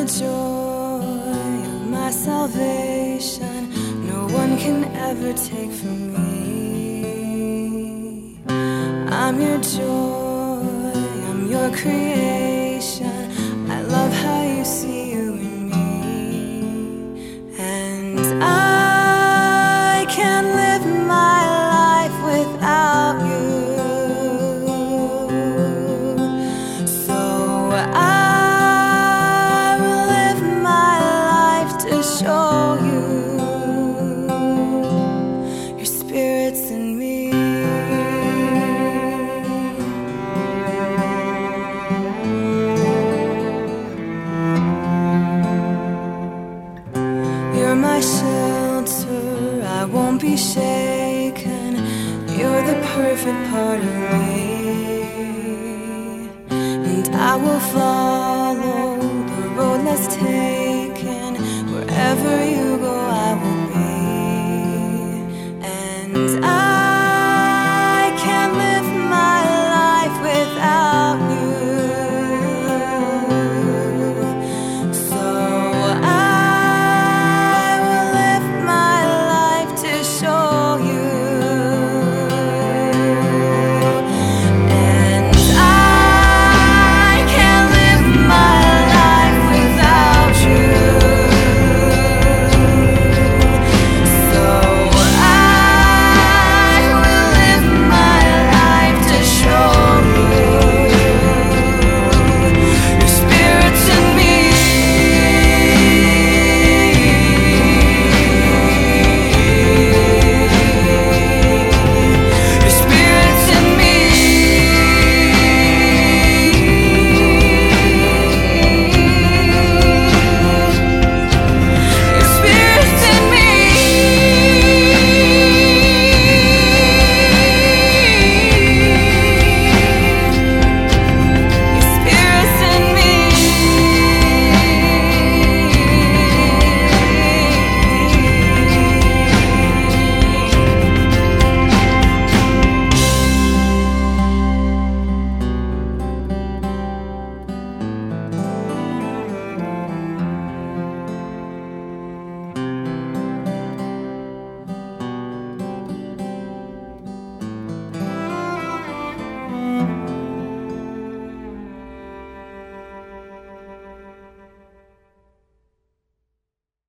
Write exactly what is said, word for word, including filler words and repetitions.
joy of my salvation, no one can ever take from me. I'm your joy, I'm your creation. I love how you see you in me. And I can't live my life without you. So I will live my life to show you your spirit's in me. You're my shelter, I won't be shaken. You're the perfect part of me, and I will fall